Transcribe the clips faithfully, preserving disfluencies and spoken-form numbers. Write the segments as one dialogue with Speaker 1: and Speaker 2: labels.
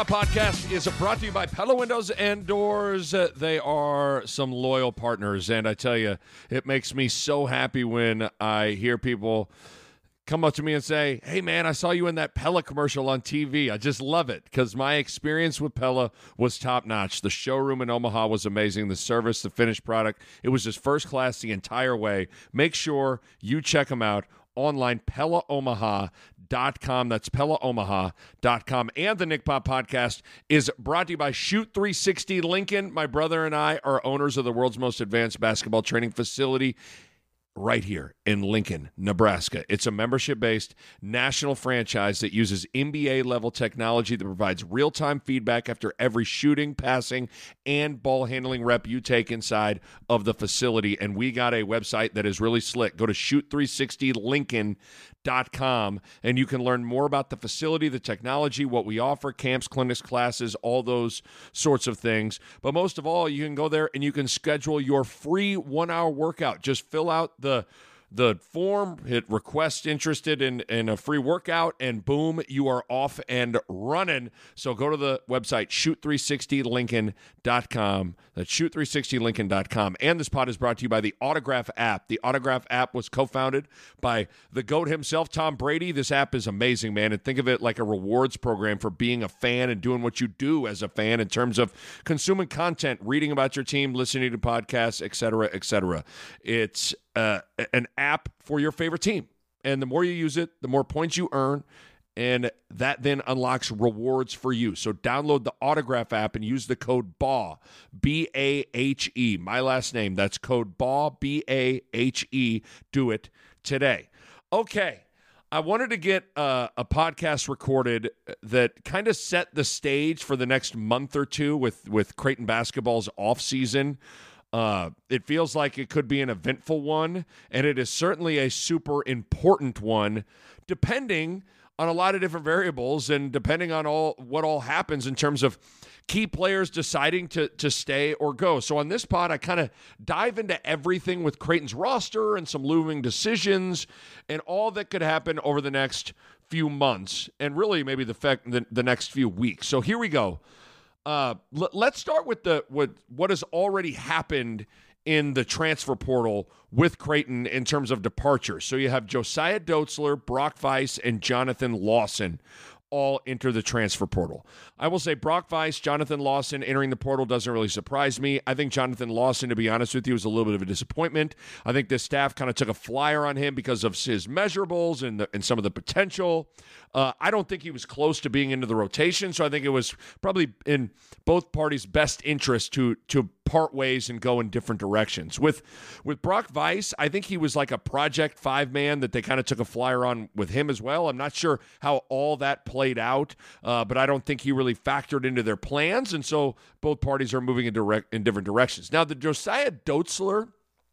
Speaker 1: Pop Podcast is brought to you by Pella Windows and Doors. Uh, they are some loyal partners, and I tell you, it makes me so happy when I hear people come up to me and say, hey, man, I saw you in that Pella commercial on T V. I just love it because my experience with Pella was top-notch. The showroom in Omaha was amazing. The service, the finished product, it was just first class the entire way. Make sure you check them out online, Pella Omaha dot com. That's Pella Omaha dot com. And the Nick Pop Podcast is brought to you by Shoot three sixty Lincoln. My brother and I are owners of the world's most advanced basketball training facility right here in Lincoln, Nebraska. It's a membership-based national franchise that uses N B A-level technology that provides real-time feedback after every shooting, passing, and ball handling rep you take inside of the facility. And we got a website that is really slick. Go to shoot three sixty lincoln dot com, and you can learn more about the facility, the technology, what we offer, camps, clinics, classes, all those sorts of things. But most of all, you can go there and you can schedule your free one-hour workout. Just fill out the the form, hit request interested in, in a free workout, and boom, you are off and running. So go to the website, shoot three sixty lincoln dot com. That's shoot three sixty lincoln dot com. And this pod is brought to you by the Autograph app. The Autograph app was co-founded by the GOAT himself, Tom Brady. This app is amazing, man. And think of it like a rewards program for being a fan and doing what you do as a fan in terms of consuming content, reading about your team, listening to podcasts, et cetera, et cetera. It's Uh, an app for your favorite team. And the more you use it, the more points you earn, and that then unlocks rewards for you. So download the Autograph app and use the code B A H, B A H E, my last name. That's code B A H, B A H E. Do it today. Okay, I wanted to get uh, a podcast recorded that kind of set the stage for the next month or two with, with Creighton basketball's offseason. Uh, it feels like it could be an eventful one, and it is certainly a super important one, depending on a lot of different variables and depending on all what all happens in terms of key players deciding to to stay or go. So on this pod, I kind of dive into everything with Creighton's roster and some looming decisions and all that could happen over the next few months and really maybe the, fact, the, the next few weeks. So here we go. Uh, l- let's start with the with what has already happened in the transfer portal with Creighton in terms of departures. So you have Josiah Dotzler, Brock Weiss, and Jonathan Lawson all enter the transfer portal. I will say Brock Weiss, Jonathan Lawson entering the portal doesn't really surprise me. I think Jonathan Lawson, to be honest with you, was a little bit of a disappointment. I think this staff kind of took a flyer on him because of his measurables and, the, and some of the potential. Uh, I don't think he was close to being into the rotation, so I think it was probably in both parties' best interest to to part ways and go in different directions. With with Brock Weiss, I think he was like a project five-man that they kind of took a flyer on with him as well. I'm not sure how all that played out, uh, but I don't think he really factored into their plans, and so both parties are moving in, direct, in different directions. Now, the Josiah Dotzler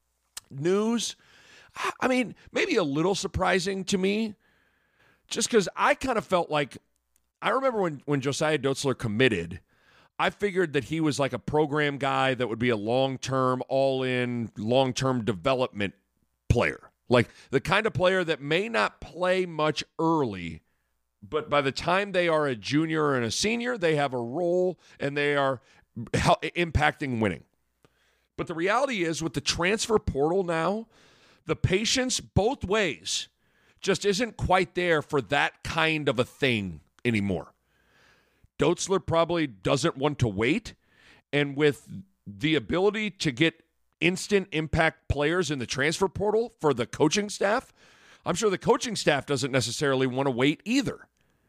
Speaker 1: news, I mean, maybe a little surprising to me, just because I kind of felt like, I remember when, when Josiah Dotzler committed, I figured that he was like a program guy that would be a long-term, all-in, long-term development player. Like the kind of player that may not play much early, but by the time they are a junior and a senior, they have a role and they are impacting winning. But the reality is with the transfer portal now, the patience both ways just isn't quite there for that kind of a thing anymore. Dotzler probably doesn't want to wait, and with the ability to get instant impact players in the transfer portal for the coaching staff, I'm sure the coaching staff doesn't necessarily want to wait either.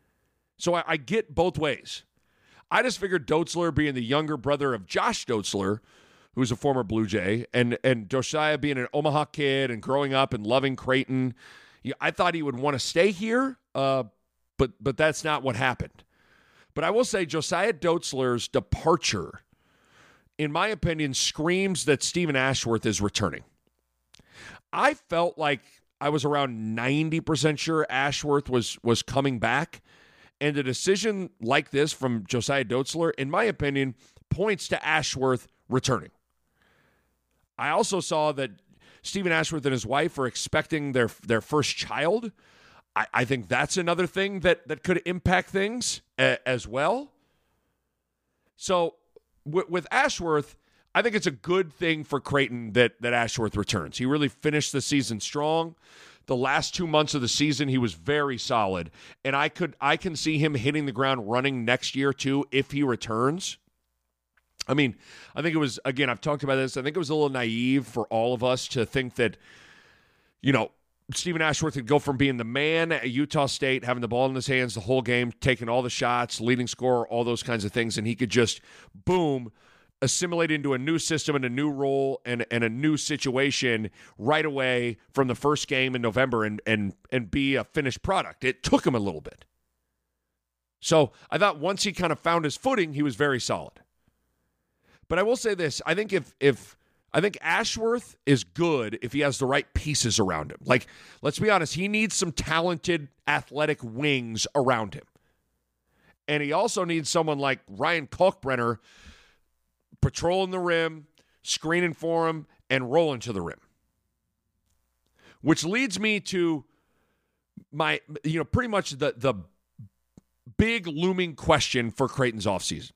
Speaker 1: So I, I get both ways. I just figured Dotzler being the younger brother of Josh Dotzler, who's a former Blue Jay, and, and Josiah being an Omaha kid and growing up and loving Creighton, yeah, I thought he would want to stay here, uh, but but that's not what happened. But I will say Josiah Dotzler's departure, in my opinion, screams that Stephen Ashworth is returning. I felt like I was around ninety percent sure Ashworth was was coming back, and a decision like this from Josiah Dotzler, in my opinion, points to Ashworth returning. I also saw that Stephen Ashworth and his wife are expecting their their first child. I, I think that's another thing that, that could impact things a, as well. So w- with Ashworth, I think it's a good thing for Creighton that that Ashworth returns. He really finished the season strong. The last two months of the season, he was very solid, and I could I can see him hitting the ground running next year too if he returns. I mean, I think it was, again, I've talked about this. I think it was a little naive for all of us to think that, you know, Stephen Ashworth could go from being the man at Utah State, having the ball in his hands the whole game, taking all the shots, leading scorer, all those kinds of things, and he could just, boom, assimilate into a new system and a new role and, and a new situation right away from the first game in November and, and, and be a finished product. It took him a little bit. So I thought once he kind of found his footing, he was very solid. But I will say this, I think if if I think Ashworth is good if he has the right pieces around him. Like, let's be honest, he needs some talented, athletic wings around him. And he also needs someone like Ryan Kalkbrenner patrolling the rim, screening for him, and rolling to the rim. Which leads me to my, you know, pretty much the, the big looming question for Creighton's offseason.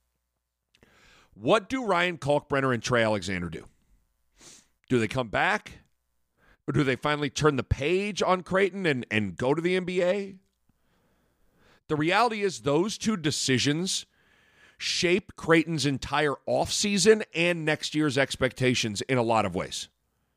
Speaker 1: What do Ryan Kalkbrenner and Trey Alexander do? Do they come back? Or do they finally turn the page on Creighton and, and go to the N B A? The reality is those two decisions shape Creighton's entire offseason and next year's expectations in a lot of ways.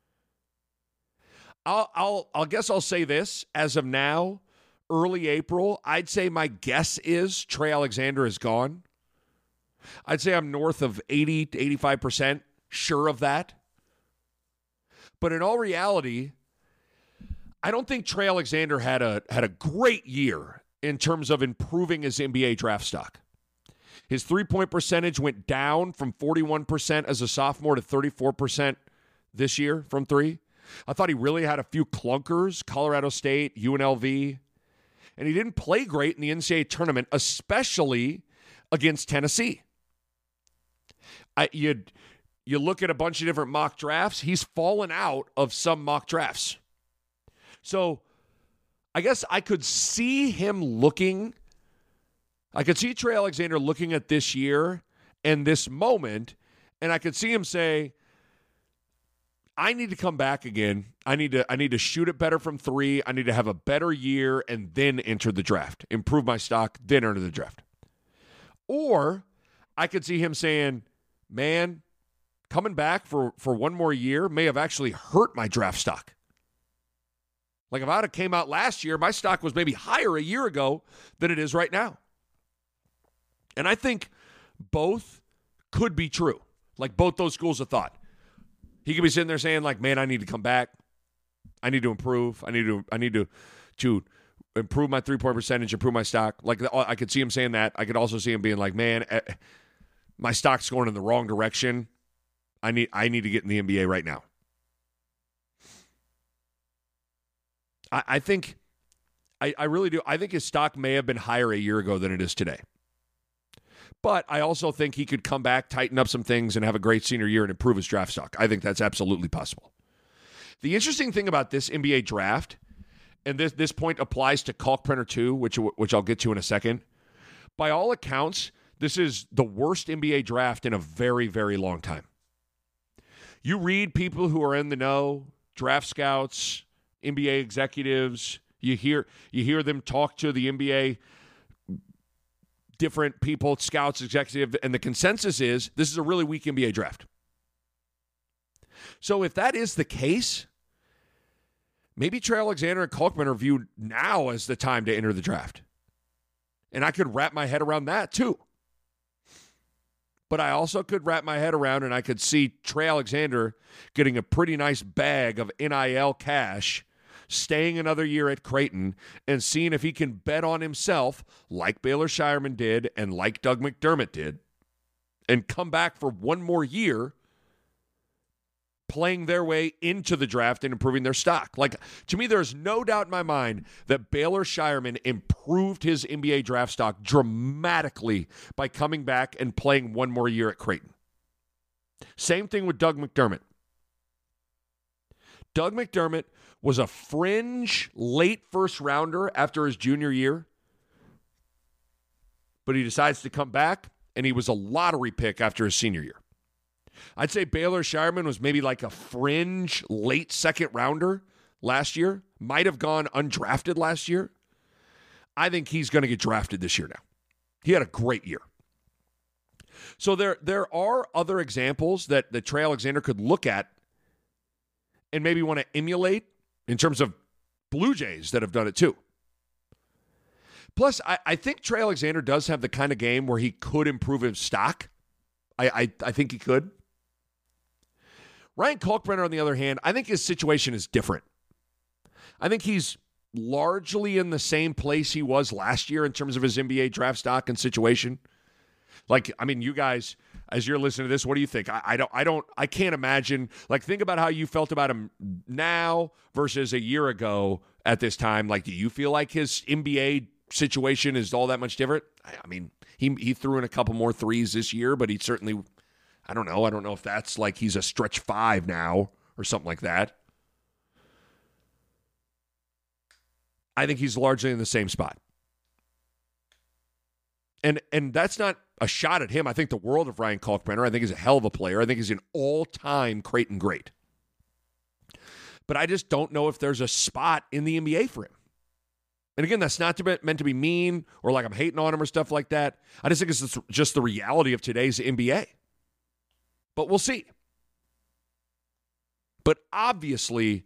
Speaker 1: I'll, I'll, I'll guess I'll say this. As of now, early April, I'd say my guess is Trey Alexander is gone. I'd say I'm north of eighty to eighty-five percent sure of that. But in all reality, I don't think Trey Alexander had a had a great year in terms of improving his N B A draft stock. His three-point percentage went down from forty-one percent as a sophomore to thirty-four percent this year from three. I thought he really had a few clunkers, Colorado State, U N L V, and he didn't play great in the N C double A tournament, especially against Tennessee. I, you you look at a bunch of different mock drafts, he's fallen out of some mock drafts. So I guess I could see him looking, I could see Trey Alexander looking at this year and this moment, and I could see him say, I need to come back again. I need to I need to shoot it better from three. I need to have a better year and then enter the draft. Improve my stock, then enter the draft. Or I could see him saying, man, coming back for, for one more year may have actually hurt my draft stock. Like if I would have came out last year, my stock was maybe higher a year ago than it is right now. And I think both could be true. Like both those schools of thought. He could be sitting there saying like, man, I need to come back. I need to improve. I need to, I need to, to improve my three-point percentage, improve my stock. Like I could see him saying that. I could also see him being like, man, my stock's going in the wrong direction. I need I need to get in the N B A right now. I, I think, I, I really do. I think his stock may have been higher a year ago than it is today. But I also think he could come back, tighten up some things, and have a great senior year and improve his draft stock. I think that's absolutely possible. The interesting thing about this N B A draft, and this this point applies to Kalkbrenner too, which which I'll get to in a second. By all accounts, this is the worst N B A draft in a very, very long time. You read people who are in the know, draft scouts, N B A executives, you hear you hear them talk to the N B A different people, scouts, executive, and the consensus is this is a really weak N B A draft. So if that is the case, maybe Trey Alexander and Kalkbrenner are viewed now as the time to enter the draft. And I could wrap my head around that too. But I also could wrap my head around and I could see Trey Alexander getting a pretty nice bag of N I L cash, staying another year at Creighton, and seeing if he can bet on himself like Baylor Scheierman did and like Doug McDermott did, and come back for one more year playing their way into the draft and improving their stock. Like, to me, there's no doubt in my mind that Baylor Scheierman improved his N B A draft stock dramatically by coming back and playing one more year at Creighton. Same thing with Doug McDermott. Doug McDermott was a fringe late first rounder after his junior year, but he decides to come back and he was a lottery pick after his senior year. I'd say Baylor Scheierman was maybe like a fringe late second rounder last year. Might have gone undrafted last year. I think he's going to get drafted this year now. He had a great year. So there, there are other examples that, that Trey Alexander could look at and maybe want to emulate in terms of Blue Jays that have done it too. Plus, I, I think Trey Alexander does have the kind of game where he could improve his stock. I, I, I think he could. Ryan Kalkbrenner, on the other hand, I think his situation is different. I think he's largely in the same place he was last year in terms of his N B A draft stock and situation. Like, I mean, you guys, as you're listening to this, what do you think? I, I don't, I don't, I can't imagine. Like, think about how you felt about him now versus a year ago at this time. Like, do you feel like his N B A situation is all that much different? I, I mean, he he threw in a couple more threes this year, but he certainly, I don't know. I don't know if that's like he's a stretch five now or something like that. I think he's largely in the same spot. And and that's not a shot at him. I think the world of Ryan Kalkbrenner. I think he's a hell of a player. I think he's an all-time Creighton great. But I just don't know if there's a spot in the N B A for him. And again, that's not to be, meant to be mean or like I'm hating on him or stuff like that. I just think it's just the reality of today's N B A. But we'll see. But obviously,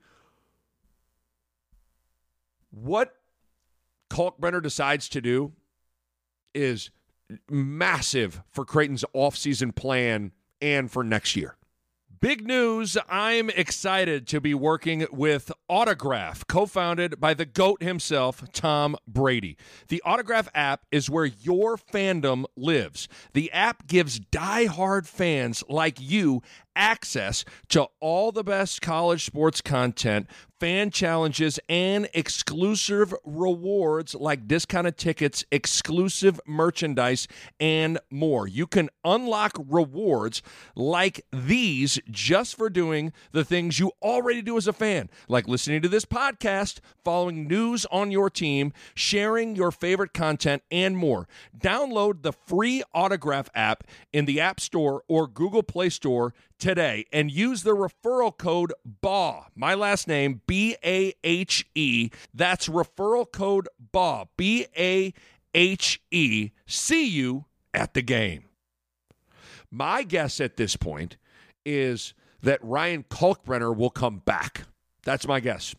Speaker 1: what Kalkbrenner decides to do is massive for Creighton's offseason plan and for next year. Big news, I'm excited to be working with Autograph, co-founded by the GOAT himself, Tom Brady. The Autograph app is where your fandom lives. The app gives diehard fans like you access to all the best college sports content, fan challenges, and exclusive rewards like discounted tickets, exclusive merchandise, and more. You can unlock rewards like these just for doing the things you already do as a fan, like listening to this podcast, following news on your team, sharing your favorite content, and more. Download the free Autograph app in the App Store or Google Play Store today and use the referral code B A H, my last name, B A H E. That's referral code B A H, B A H E. See you at the game. My guess at this point is that Ryan Kalkbrenner will come back. That's my guess.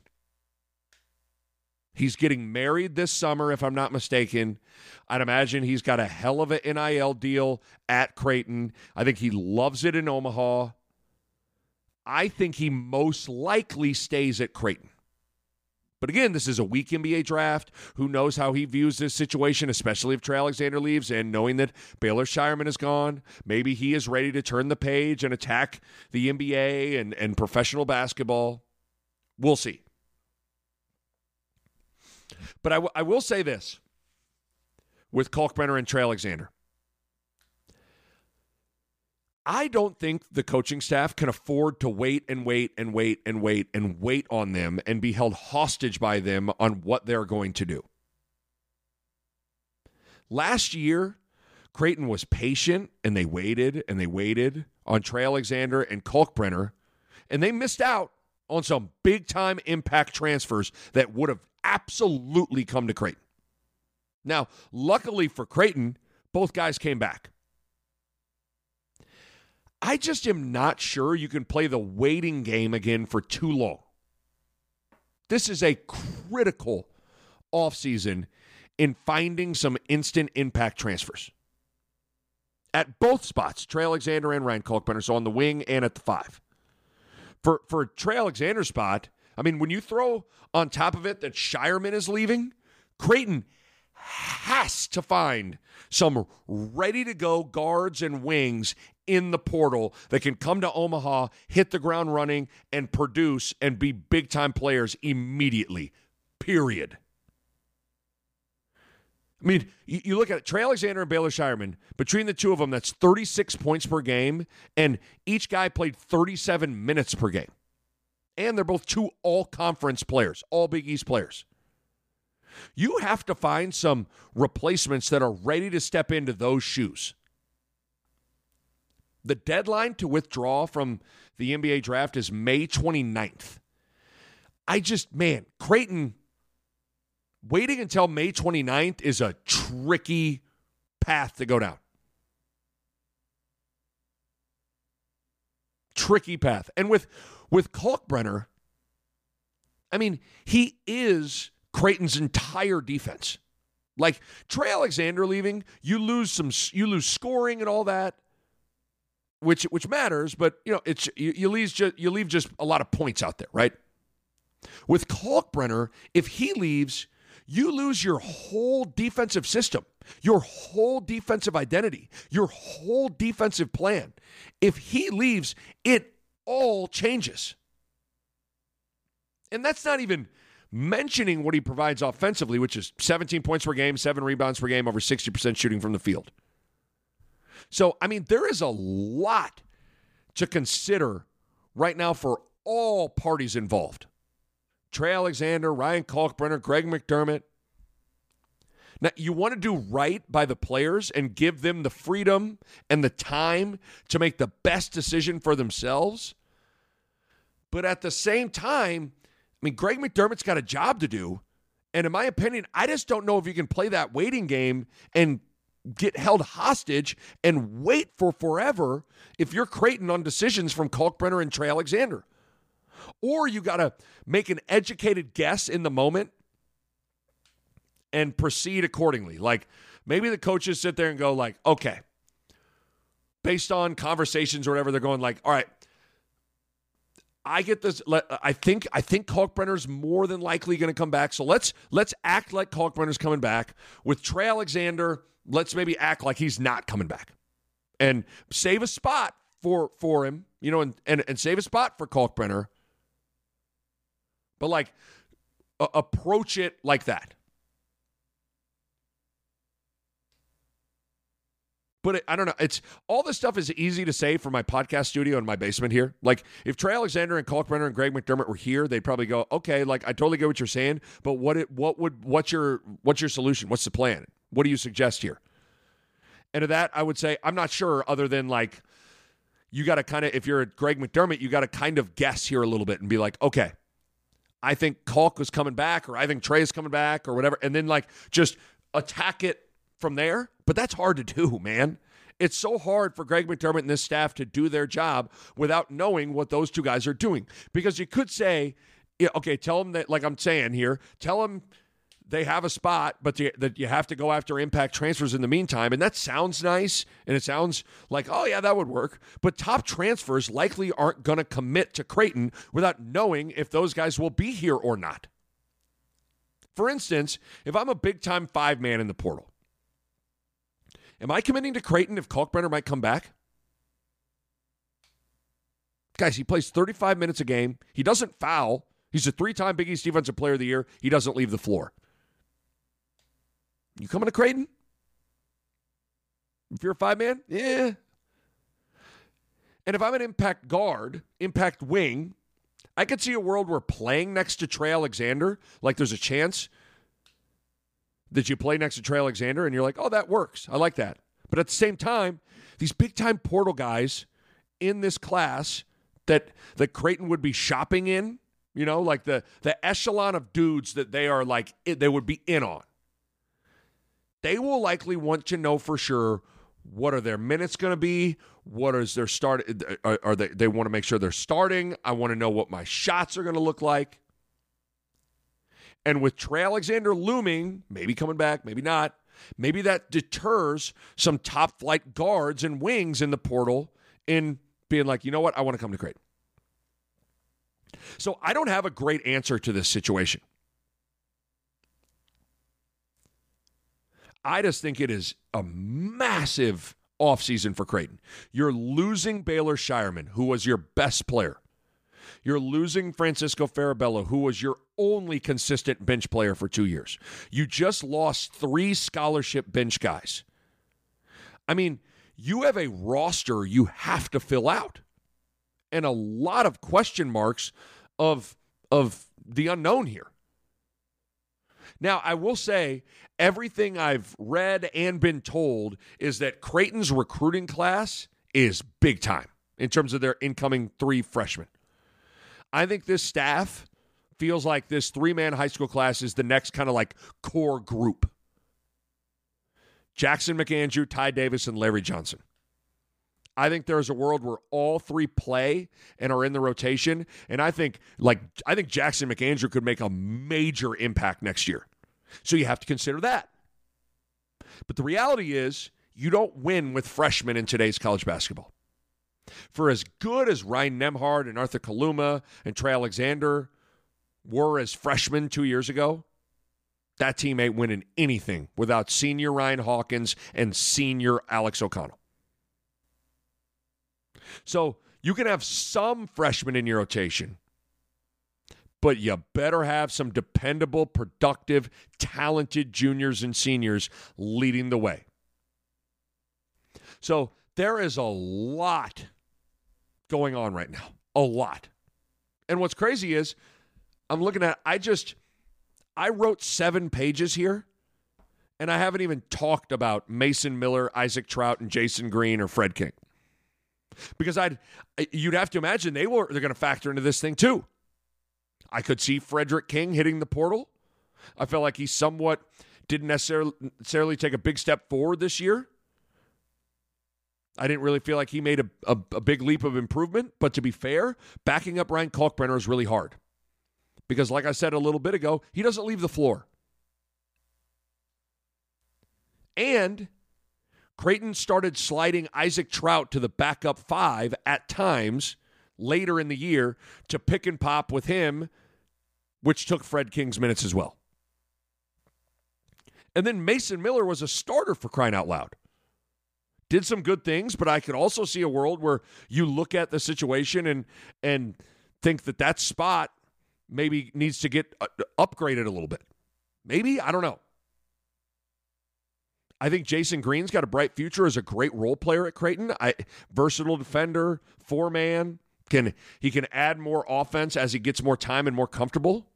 Speaker 1: He's getting married this summer, if I'm not mistaken. I'd imagine he's got a hell of an N I L deal at Creighton. I think he loves it in Omaha. I think he most likely stays at Creighton. But again, this is a weak N B A draft. Who knows how he views this situation, especially if Trey Alexander leaves and knowing that Baylor Scheierman is gone. Maybe he is ready to turn the page and attack the N B A and, and professional basketball. We'll see. But I, w- I will say this with Kalkbrenner and Trey Alexander. I don't think the coaching staff can afford to wait and wait and wait and wait and wait on them and be held hostage by them on what they're going to do. Last year, Creighton was patient and they waited and they waited on Trey Alexander and Kalkbrenner, and they missed out on some big-time impact transfers that would have absolutely come to Creighton. Now, luckily for Creighton, both guys came back. I just am not sure you can play the waiting game again for too long. This is a critical offseason in finding some instant impact transfers. At both spots, Trey Alexander and Ryan Kalkbrenner, so on the wing and at the five. For, for Trey Alexander's spot, I mean, when you throw on top of it that Scheierman is leaving, Creighton has to find some ready-to-go guards and wings in the portal that can come to Omaha, hit the ground running, and produce and be big-time players immediately, period. I mean, you, you look at it, Trey Alexander and Baylor Scheierman, between the two of them, that's thirty-six points per game, and each guy played thirty-seven minutes per game. And they're both two all-conference players, all Big East players. You have to find some replacements that are ready to step into those shoes. The deadline to withdraw from the N B A draft is May twenty-ninth. I just, man, Creighton, waiting until May twenty-ninth is a tricky path to go down. Tricky path. And with, with Kalkbrenner, I mean, he is Creighton's entire defense. Like, Trey Alexander leaving, you lose some, you lose scoring and all that, which which matters, but you know, it's you, you leave just you leave just a lot of points out there, right? With Kalkbrenner, if he leaves, you lose your whole defensive system, your whole defensive identity, your whole defensive plan. If he leaves, it all changes. And that's not even mentioning what he provides offensively, which is seventeen points per game, seven rebounds per game, over sixty percent shooting from the field. So, I mean, there is a lot to consider right now for all parties involved. Trey Alexander, Ryan Kalkbrenner, Greg McDermott. Now, you want to do right by the players and give them the freedom and the time to make the best decision for themselves. But at the same time, I mean, Greg McDermott's got a job to do. And in my opinion, I just don't know if you can play that waiting game and get held hostage and wait for forever if you're Creighton on decisions from Kalkbrenner and Trey Alexander. Or you got to make an educated guess in the moment and proceed accordingly. Like, maybe the coaches sit there and go like, okay, based on conversations or whatever, they're going like, all right, I get this. I think I think Kalkbrenner's more than likely going to come back. So let's let's act like Kalkbrenner's coming back. With Trey Alexander, let's maybe act like he's not coming back and save a spot for for him, you know, and and, and save a spot for Kalkbrenner. But like uh, approach it like that. But it, I don't know. It's all this stuff is easy to say from my podcast studio in my basement here. Like, if Trey Alexander and Kalkbrenner and Greg McDermott were here, they'd probably go, "Okay, like I totally get what you're saying, but what it, what would what's your what's your solution? What's the plan? What do you suggest here?" And to that, I would say I'm not sure. Other than like, you got to kind of, if you're Greg McDermott, you got to kind of guess here a little bit and be like, "Okay, I think Kalk was coming back, or I think Trey is coming back, or whatever," and then like just attack it from there. But that's hard to do, man. It's so hard for Greg McDermott and this staff to do their job without knowing what those two guys are doing. Because you could say, yeah, okay, tell them that, like I'm saying here, tell them they have a spot, but the, that you have to go after impact transfers in the meantime. And that sounds nice, and it sounds like, oh, yeah, that would work. But top transfers likely aren't going to commit to Creighton without knowing if those guys will be here or not. For instance, if I'm a big-time five-man in the portal, am I committing to Creighton if Kalkbrenner might come back? Guys, he plays thirty-five minutes a game. He doesn't foul. He's a three-time Big East Defensive Player of the Year. He doesn't leave the floor. You coming to Creighton? If you're a five-man? Yeah. And if I'm an impact guard, impact wing, I could see a world where playing next to Trey Alexander, like there's a chance that you play next to Trey Alexander and you're like, oh, that works. I like that. But at the same time, these big-time portal guys in this class that, that Creighton would be shopping in, you know, like the, the echelon of dudes that they are like, they would be in on. They will likely want to know for sure what are their minutes going to be, what is their start, are, are they, they want to make sure they're starting. I want to know what my shots are going to look like. And with Trey Alexander looming, maybe coming back, maybe not, maybe that deters some top-flight guards and wings in the portal in being like, you know what, I want to come to Creighton. So I don't have a great answer to this situation. I just think it is a massive offseason for Creighton. You're losing Baylor Shireman, who was your best player. You're losing Francisco Farabello, who was your only consistent bench player for two years. You just lost three scholarship bench guys. I mean, you have a roster you have to fill out. And a lot of question marks of, of the unknown here. Now, I will say, everything I've read and been told is that Creighton's recruiting class is big time in terms of their incoming three freshmen. I think this staff feels like this three-man high school class is the next kind of like core group. Jackson McAndrew, Ty Davis, and Larry Johnson. I think there's a world where all three play and are in the rotation, and I think like I think Jackson McAndrew could make a major impact next year. So you have to consider that. But the reality is you don't win with freshmen in today's college basketball. For as good as Ryan Nembhard and Arthur Kaluma and Trey Alexander were as freshmen two years ago, that team ain't winning anything without senior Ryan Hawkins and senior Alex O'Connell. So you can have some freshmen in your rotation, but you better have some dependable, productive, talented juniors and seniors leading the way. So there is a lot going on right now. A lot. And what's crazy is I'm looking at, I just, I wrote seven pages here, and I haven't even talked about Mason Miller, Isaac Trout, and Jason Green or Fred King. Because I'd, you'd have to imagine they were, they're going to factor into this thing too. I could see Frederick King hitting the portal. I felt like he somewhat didn't necessarily, necessarily take a big step forward this year. I didn't really feel like he made a, a, a big leap of improvement. But to be fair, backing up Ryan Kalkbrenner is really hard. Because like I said a little bit ago, he doesn't leave the floor. And Creighton started sliding Isaac Trout to the backup five at times later in the year to pick and pop with him, which took Fred King's minutes as well. And then Mason Miller was a starter for crying out loud. Did some good things, but I could also see a world where you look at the situation and and think that that spot maybe needs to get uh, upgraded a little bit. Maybe, I don't know. I think Jason Green's got a bright future as a great role player at Creighton. I, versatile defender, four-man. Can, he can add more offense as he gets more time and more comfortable.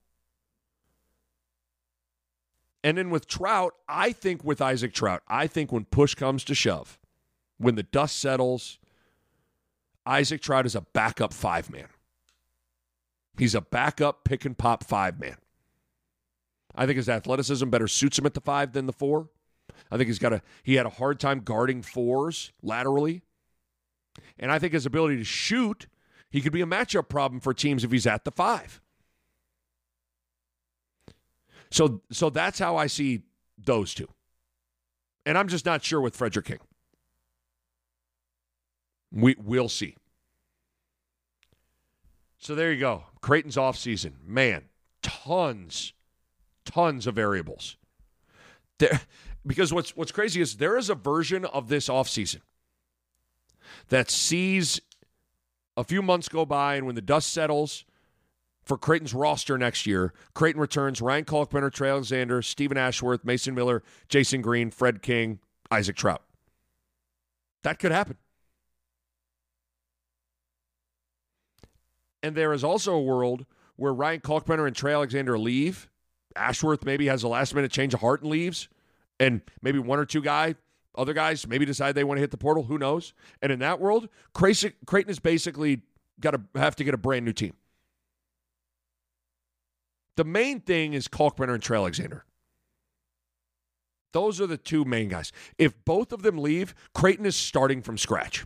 Speaker 1: And then with Trout, I think with Isaac Trout, I think when push comes to shove, when the dust settles, Isaac Trout is a backup five-man. He's a backup pick-and-pop five-man. I think his athleticism better suits him at the five than the four. I think he's got a he had a hard time guarding fours laterally. And I think his ability to shoot, he could be a matchup problem for teams if he's at the five. So so that's how I see those two. And I'm just not sure with Frederick King. We, we'll see. So there you go. Creighton's offseason. Man, tons, tons of variables. There, because what's what's crazy is there is a version of this offseason that sees a few months go by, and when the dust settles for Creighton's roster next year, Creighton returns Ryan Kalkbrenner, Trey Alexander, Stephen Ashworth, Mason Miller, Jason Green, Fred King, Isaac Trout. That could happen. And there is also a world where Ryan Kalkbrenner and Trey Alexander leave. Ashworth maybe has a last-minute change of heart and leaves. And maybe one or two guy, other guys maybe decide they want to hit the portal. Who knows? And in that world, Creighton has basically got to have to get a brand new team. The main thing is Kalkbrenner and Trey Alexander. Those are the two main guys. If both of them leave, Creighton is starting from scratch.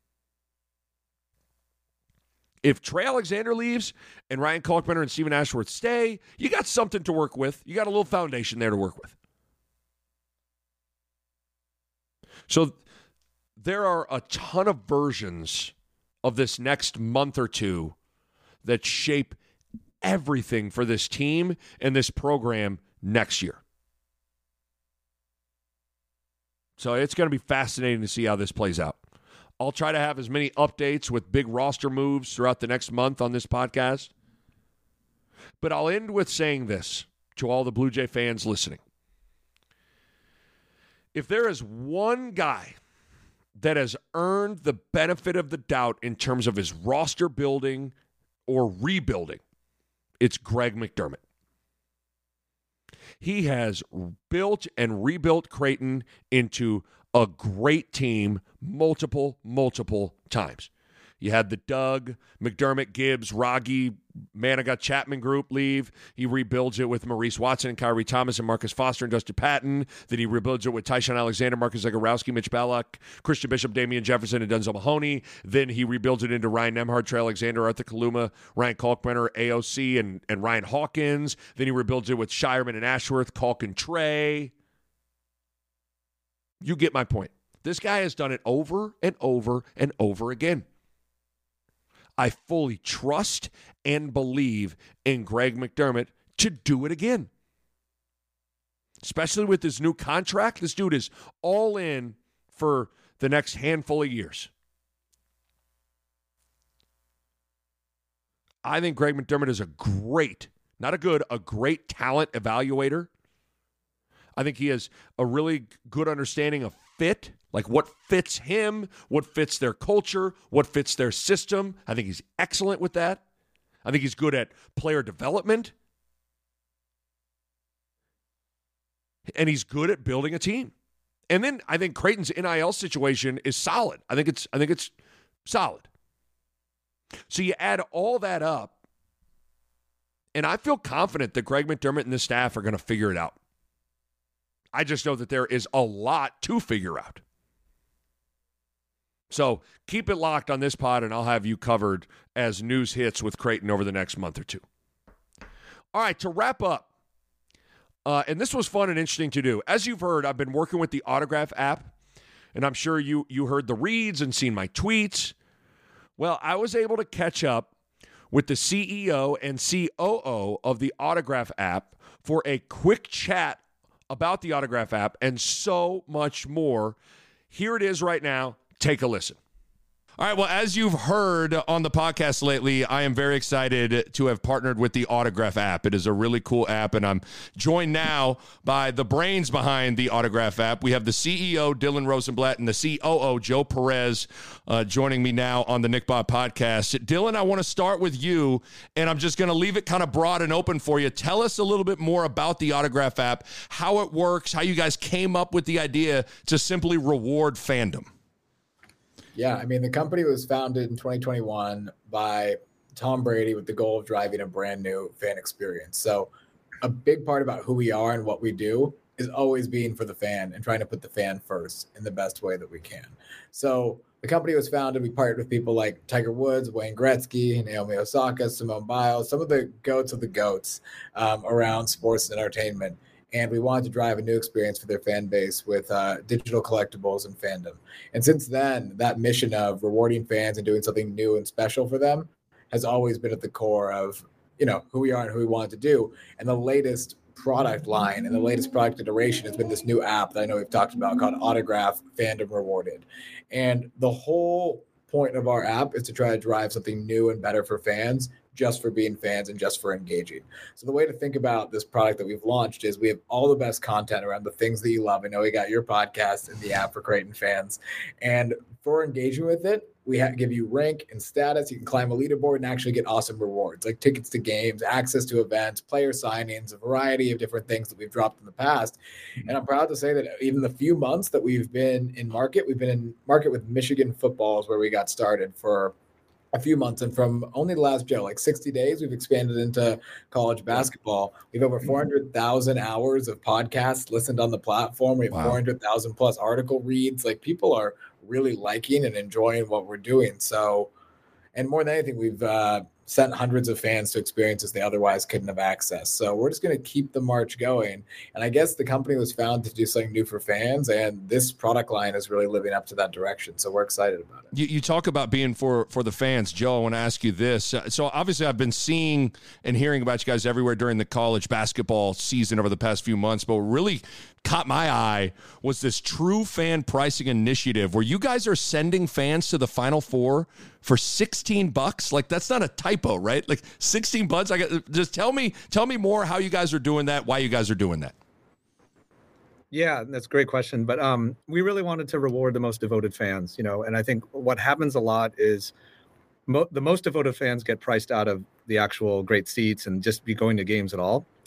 Speaker 1: If Trey Alexander leaves and Ryan Kalkbrenner and Stephen Ashworth stay, you got something to work with. You got a little foundation there to work with. So there are a ton of versions of this next month or two that shape everything for this team and this program next year. So it's going to be fascinating to see how this plays out. I'll try to have as many updates with big roster moves throughout the next month on this podcast. But I'll end with saying this to all the Blue Jay fans listening. If there is one guy that has earned the benefit of the doubt in terms of his roster building or rebuilding, it's Greg McDermott. He has built and rebuilt Creighton into a great team multiple, multiple times. You had the Doug, McDermott, Gibbs, Raggi, Manigat, Chapman group leave. He rebuilds it with Maurice Watson and Kyrie Thomas and Marcus Foster and Dustin Patton. Then he rebuilds it with Tyshawn Alexander, Marcus Zagorowski, Mitch Ballock, Christian Bishop, Damian Jefferson, and Denzel Mahoney. Then he rebuilds it into Ryan Nembhard, Trey Alexander, Arthur Kaluma, Ryan Kalkbrenner, A O C, and, and Ryan Hawkins. Then he rebuilds it with Shireman and Ashworth, Kalk and Trey. You get my point. This guy has done it over and over and over again. I fully trust and believe in Greg McDermott to do it again. Especially with his new contract. This dude is all in for the next handful of years. I think Greg McDermott is a great, not a good, a great talent evaluator. I think he has a really good understanding of fit. Like what fits him, what fits their culture, what fits their system. I think he's excellent with that. I think he's good at player development. And he's good at building a team. And then I think Creighton's N I L situation is solid. I think it's I think it's solid. So you add all that up, and I feel confident that Greg McDermott and the staff are going to figure it out. I just know that there is a lot to figure out. So keep it locked on this pod, and I'll have you covered as news hits with Creighton over the next month or two. All right, to wrap up, uh, and this was fun and interesting to do. As you've heard, I've been working with the Autograph app, and I'm sure you you heard the reads and seen my tweets. Well, I was able to catch up with the C E O and C O O of the Autograph app for a quick chat about the Autograph app and so much more. Here it is right now. Take a listen. All right, well, as you've heard on the podcast lately, I am very excited to have partnered with the Autograph app. It is a really cool app, and I'm joined now by the brains behind the Autograph app. We have the C E O, Dylan Rosenblatt, and the C O O, Joe Perez, uh, joining me now on the Nick Bob podcast. Dylan, I want to start with you, and I'm just going to leave it kind of broad and open for you. Tell us a little bit more about the Autograph app, how it works, how you guys came up with the idea to simply reward fandom.
Speaker 2: Yeah, I mean, the company was founded in twenty twenty-one by Tom Brady with the goal of driving a brand new fan experience. So a big part about who we are and what we do is always being for the fan and trying to put the fan first in the best way that we can. So the company was founded, we partnered with people like Tiger Woods, Wayne Gretzky, Naomi Osaka, Simone Biles, some of the goats of the goats um, around sports and entertainment. And we wanted to drive a new experience for their fan base with uh, digital collectibles and fandom. And since then, that mission of rewarding fans and doing something new and special for them has always been at the core of, you know, who we are and who we want to do. And the latest product line and the latest product iteration has been this new app that I know we've talked about called Autograph Fandom Rewarded. And the whole point of our app is to try to drive something new and better for fans, just for being fans and just for engaging. So the way to think about this product that we've launched is we have all the best content around the things that you love. I know we got your podcast and the app for Creighton fans. And for engaging with it, we have, give you rank and status. You can climb a leaderboard and actually get awesome rewards like tickets to games, access to events, player signings, a variety of different things that we've dropped in the past. And I'm proud to say that even the few months that we've been in market, we've been in market with Michigan football is where we got started for a few months. And from only the last, Joe, like sixty days, we've expanded into college basketball. We have over four hundred thousand hours of podcasts listened on the platform. We have wow. four hundred thousand plus article reads. Like people are really liking and enjoying what we're doing. So, and more than anything, we've uh, sent hundreds of fans to experiences they otherwise couldn't have access. So we're just going to keep the march going. And I guess the company was founded to do something new for fans, and this product line is really living up to that direction. So we're excited about it.
Speaker 1: You, you talk about being for, for the fans. Joe, I want to ask you this. So obviously I've been seeing and hearing about you guys everywhere during the college basketball season over the past few months, but really caught my eye was this True Fan Pricing Initiative where you guys are sending fans to the Final Four for sixteen bucks. Like that's not a typo, right? Like sixteen bucks. I got just tell me, tell me more how you guys are doing that, why you guys are doing that.
Speaker 3: Yeah, that's a great question. But um, we really wanted to reward the most devoted fans, you know, and I think what happens a lot is mo- the most devoted fans get priced out of the actual great seats and just be going to games at all.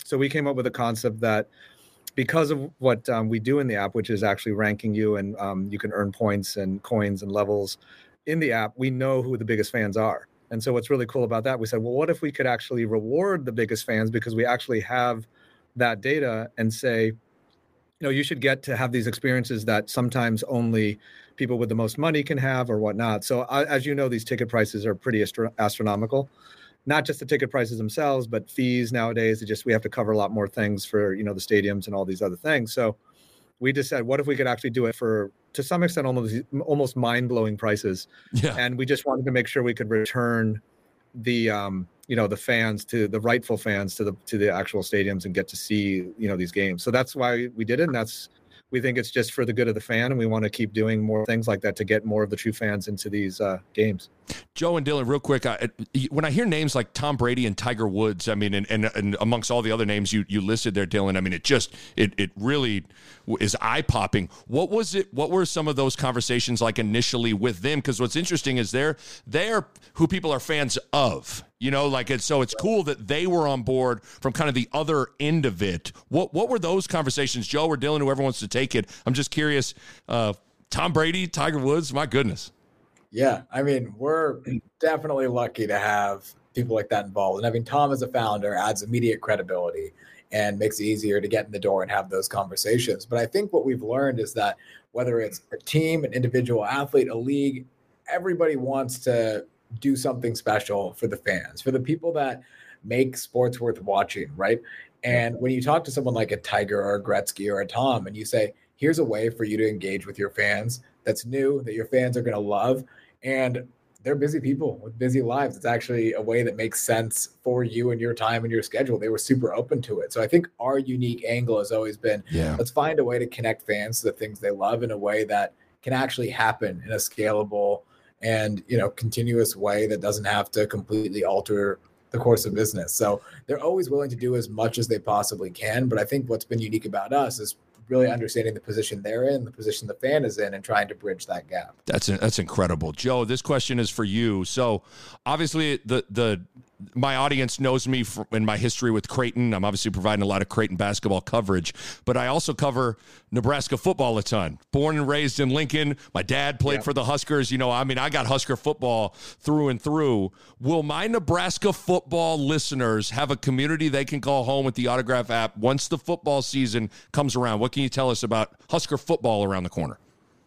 Speaker 3: So we came up with a concept that because of what um, we do in the app, which is actually ranking you, and um, you can earn points and coins and levels in the app, we know who the biggest fans are. And so what's really cool about that, we said, well, what if we could actually reward the biggest fans, because we actually have that data, and say, you know, you should get to have these experiences that sometimes only people with the most money can have or whatnot. So uh, as you know, these ticket prices are pretty astro- astronomical. Not just the ticket prices themselves, but fees nowadays. It just, we have to cover a lot more things for, you know, the stadiums and all these other things. So we just said, what if we could actually do it for, to some extent, almost almost mind-blowing prices?
Speaker 1: Yeah.
Speaker 3: And we just wanted to make sure we could return the, um, you know, the fans to the rightful fans to the to the actual stadiums and get to see, you know, these games. So that's why we did it, and that's, we think it's just for the good of the fan, and we want to keep doing more things like that to get more of the true fans into these uh, games.
Speaker 1: Joe and Dylan, real quick, I, when I hear names like Tom Brady and Tiger Woods, I mean, and, and, and amongst all the other names you, you listed there, Dylan, I mean, it just, it it really is eye-popping. What was it, what were some of those conversations like initially with them? Because what's interesting is they're, they're who people are fans of, you know, like, it's, so it's cool that they were on board from kind of the other end of it. What, what were those conversations, Joe or Dylan, whoever wants to take it? I'm just curious. Uh, Tom Brady, Tiger Woods, my goodness.
Speaker 2: Yeah, I mean, we're definitely lucky to have people like that involved. And having Tom as a founder adds immediate credibility and makes it easier to get in the door and have those conversations. But I think what we've learned is that whether it's a team, an individual athlete, a league, everybody wants to do something special for the fans, for the people that make sports worth watching, right? And when you talk to someone like a Tiger or a Gretzky or a Tom, and you say, here's a way for you to engage with your fans that's new, that your fans are going to love, and they're busy people with busy lives. It's actually a way that makes sense for you and your time and your schedule. They were super open to it. So I think our unique angle has always been,
Speaker 1: yeah.
Speaker 2: let's find a way to connect fans to the things they love in a way that can actually happen in a scalable and, you know, continuous way that doesn't have to completely alter the course of business. So they're always willing to do as much as they possibly can. But I think what's been unique about us is really understanding the position they're in, the position the fan is in, and trying to bridge that gap.
Speaker 1: That's that's incredible. Joe, this question is for you. So obviously the the my audience knows me for, in my history with Creighton. I'm obviously providing a lot of Creighton basketball coverage, but I also cover Nebraska football a ton. Born and raised in Lincoln. My dad played yeah. for the Huskers. You know, I mean, I got Husker football through and through. Will my Nebraska football listeners have a community they can call home with the Autograph app once the football season comes around? What can you tell us about Husker football around the corner?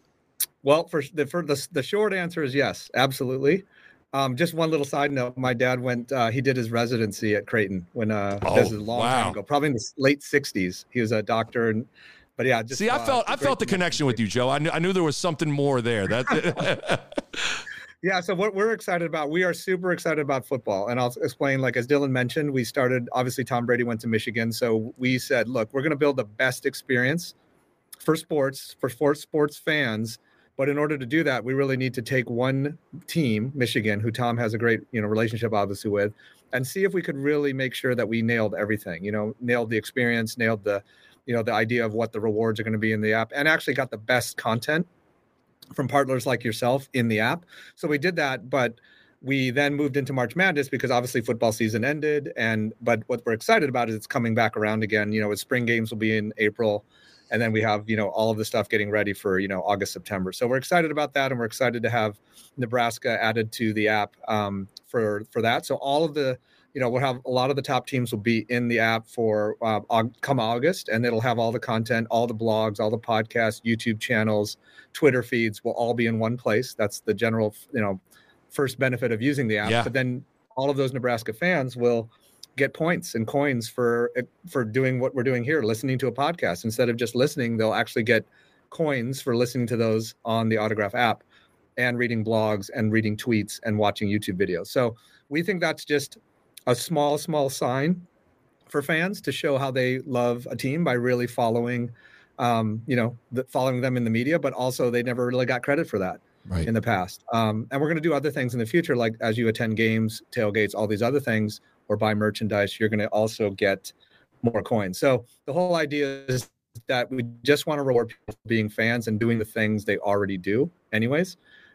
Speaker 3: Well, for the for the, the short answer is yes, absolutely. Um, just one little side note: my dad went; uh, he did his residency at Creighton when uh,
Speaker 1: oh,
Speaker 3: this is a long
Speaker 1: wow.
Speaker 3: time ago, probably in the late sixties. He was a doctor, and but yeah, just
Speaker 1: see, I
Speaker 3: uh,
Speaker 1: felt I felt the connection with you, Joe. I knew I knew there was something more there. That
Speaker 3: yeah. So what we're excited about, we are super excited about football, and I'll explain. Like as Dylan mentioned, we started. Obviously, Tom Brady went to Michigan, so we said, look, we're going to build the best experience for sports for sports sports fans. But in order to do that, we really need to take one team, Michigan, who Tom has a great, you know, relationship obviously with, and see if we could really make sure that we nailed everything, you know, nailed the experience, nailed the, you know, the idea of what the rewards are going to be in the app, and actually got the best content from partners like yourself in the app. So we did that, but we then moved into March Madness because obviously football season ended. And, but what we're excited about is it's coming back around again. You know, its spring games will be in April. And then we have, you know, all of the stuff getting ready for, you know, August, September. So we're excited about that. And we're excited to have Nebraska added to the app um, for, for that. So all of the, you know, we'll have a lot of the top teams will be in the app for uh, come August, and it'll have all the content, all the blogs, all the podcasts, YouTube channels, Twitter feeds will all be in one place. That's the general, you know, first benefit of using the app.
Speaker 1: Yeah.
Speaker 3: But then all of those Nebraska fans will get points and coins for for doing what we're doing here, listening to a podcast. Instead of just listening, they'll actually get coins for listening to those on the Autograph app and reading blogs and reading tweets and watching YouTube videos. So we think that's just a small, small sign for fans to show how they love a team by really following, um, you know, the, following them in the media, but also they never really got credit for that. Right. In the past. Um, and we're going to do other things in the future, like as you attend games, tailgates, all these other things, or buy merchandise, you're going to also get more coins. So the whole idea is that we just want to reward people for being fans and doing the things they already do anyways.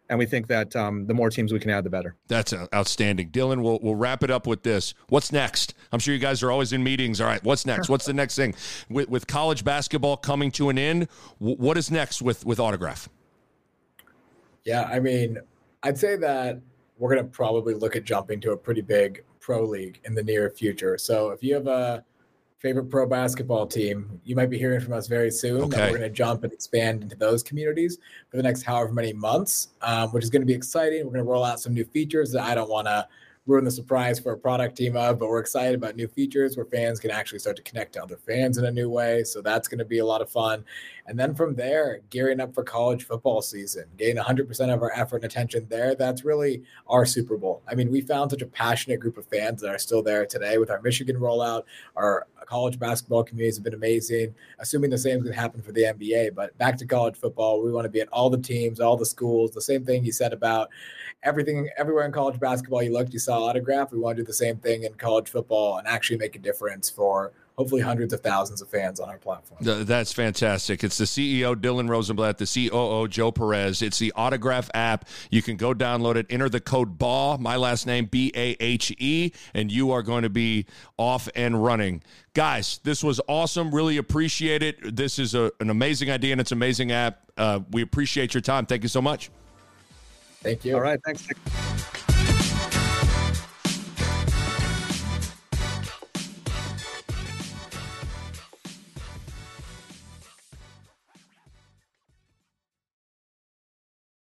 Speaker 3: And we think that um, the more teams we can add, the better.
Speaker 1: That's outstanding. Dylan, we'll, we'll wrap it up with this. What's next? I'm sure you guys are always in meetings. All right, what's next? What's the next thing? With, with college basketball coming to an end, w- what is next with, with Autograph?
Speaker 2: Yeah, I mean, I'd say that we're going to probably look at jumping to a pretty big pro league in the near future. So if you have a favorite pro basketball team, you might be hearing from us very soon.
Speaker 1: Okay.
Speaker 2: That we're going to jump and expand into those communities for the next however many months, um, which is going to be exciting. We're going to roll out some new features that I don't want to ruin the surprise for a product team of, but we're excited about new features where fans can actually start to connect to other fans in a new way. So that's going to be a lot of fun. And then from there, gearing up for college football season, getting one hundred percent of our effort and attention there. That's really our Super Bowl. I mean, we found such a passionate group of fans that are still there today with our Michigan rollout. Our college basketball communities have been amazing, assuming the same is going to happen for the N B A. But back to college football, we want to be at all the teams, all the schools. The same thing you said about everything, everywhere in college basketball you looked, you saw Autograph. We want to do the same thing in college football and actually make a difference for hopefully hundreds of thousands of fans on our platform.
Speaker 1: That's fantastic. It's the C E O, Dylan Rosenblatt, the C O O, Joe Perez. It's the Autograph app. You can go download it, enter the code B A H, my last name, B A H E, and you are going to be off and running. Guys, this was awesome. Really appreciate it. This is a, an amazing idea, and it's an amazing app. Uh, we appreciate your time. Thank you so much.
Speaker 2: Thank you.
Speaker 3: All right. Thanks.